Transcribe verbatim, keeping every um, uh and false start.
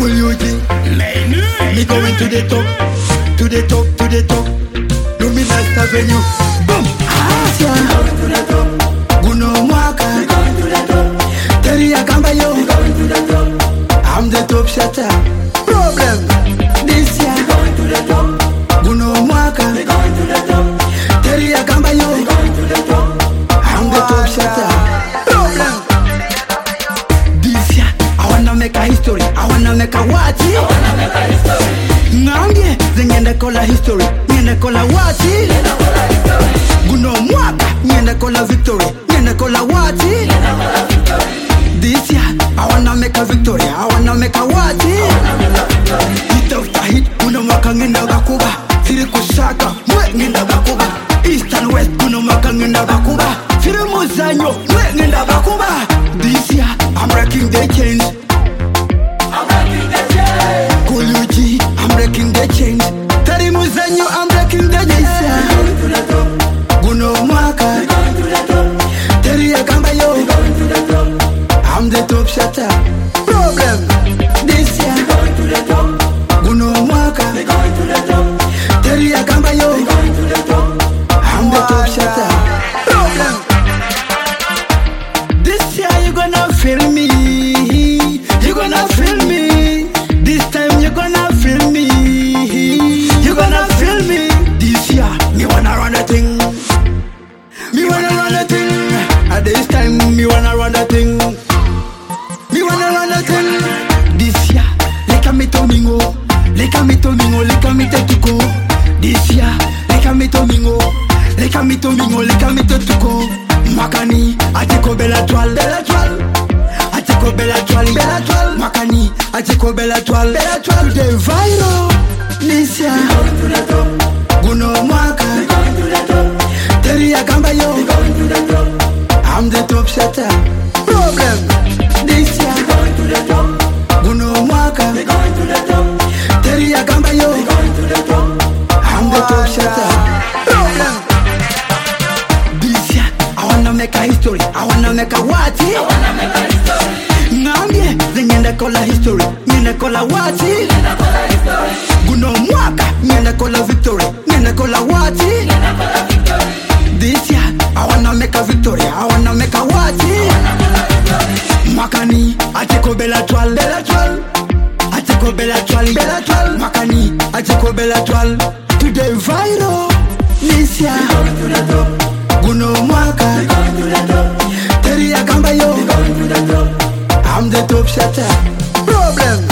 Cool U G. Me going to the top, to the top, to the top. Luminous Avenue. Boom. Asia. Me going to the top. Guno Mwaka. Me going to the top. Terry Akambayo. Me going to the top. I'm the top shatter. Problem. This year. Me going to the top. Guno Mwaka. Me going to the top. Terry Akambayo. Me going to the top. I'm the top shatter. Problem. This year, I wanna make a history. I wanna make a what? I wanna make a history. Nambie, zingende kola history. Nyende kola what? Guno Mwaka. Nyende kola victory. Nyende kola what? This year, I wanna make a victory. I wanna make a what? Hit after hit, Guno Mwaka ngenda bakuba. Siri kusaka, mwe ngenda bakuba. East and West, Guno Mwaka ngenda bakuba. Siri muzanyo, mwe ngenda bakuba. This year, I'm breaking the chains. I'm breaking the chains. Cool U G, I'm breaking the chains. Terry muzanyo, I'm breaking the chains. Going to the top. Guno Mwaka. Going to the top. Terry Akambayo. Going to the top. I'm the top shatter. Problem. This year. Going to the top. Guno Mwaka. Going to the top. Terry Akambayo. Going to the top. I'm the top shatter. Problem. This year you gonna feel me. You gonna feel me. This time you gonna feel me. You gonna feel me. This year me wanna run a thing. Me wanna run a thing. At this time me wanna run a thing. Me wanna run a thing. This year, leka me to mingo, leka me to mingo, leka me to tuko. This year, leka me to mingo, leka me to mingo, leka me to tuko. Makani, atiko bella toile, bella toile. Atiko bella toile, bella toile. Makani, atiko bella toile, bella toile. Today viral. This year, going to the top. Guno Mwaka, going to the top. Terry Akambayo, going to the top. I'm the top shatter. Problem. This year, going to the top. Guno Mwaka, we going to the top. Terry Akambayo, we going to the top. I'm the top shatter. Problem. This year, I wanna make a history. I wanna make a what? I wanna make a history. Nambie, zingende kola history. Nyende kola what? Nyende kola history. Guno Mwaka, nyende kola victory. Nyende kola what? Nyende kola victory. This year, I wanna make a victory. I wanna make a what? I wanna make a victory. Makani, atiko bella toile, bella toile. Atiko bella toile, bella toile. Makani, atiko bella toile. Today viral. This year, going to the top. Guno Mwaka, going to the top. Terry Akambayo, going to the top. I'm the top shatter. Problem.